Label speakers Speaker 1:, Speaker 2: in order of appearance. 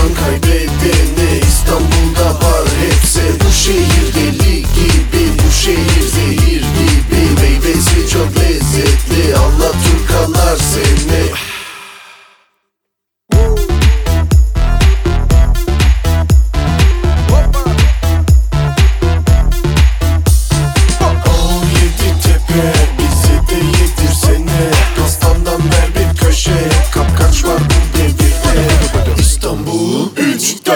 Speaker 1: Kazanan kaybedeni İstanbul'da var hepsi. Bu şehir deli gibi, bu şehir zehir gibi. Meyvesi çok lezzetli, Allah Turkalar seni. Bizi de yedirsene, pastandan ver bir köşe. Kapkaç var bu devirde. İstanbul 3